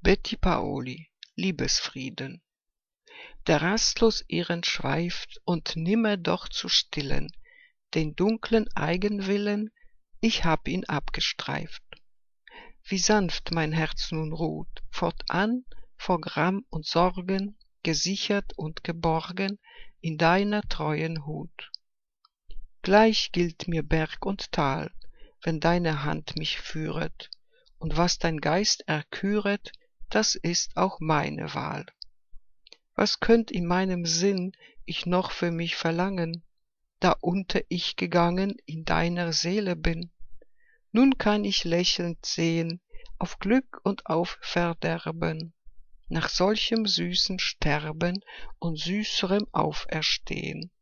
Betty Paoli, Liebesfrieden. Der rastlos irrend schweift und nimmer doch zu stillen, den dunklen Eigenwillen, ich hab ihn abgestreift. Wie sanft mein Herz nun ruht, fortan vor Gram und Sorgen, gesichert und geborgen in deiner treuen Hut. Gleich gilt mir Berg und Tal, wenn deine Hand mich führet, und was dein Geist erküret, das ist auch meine Wahl. Was könnt in meinem Sinn ich noch für mich verlangen, da unter ich gegangen in deiner Seele bin? Nun kann ich lächelnd sehen auf Glück und auf Verderben, nach solchem süßen Sterben und süßerem Auferstehen.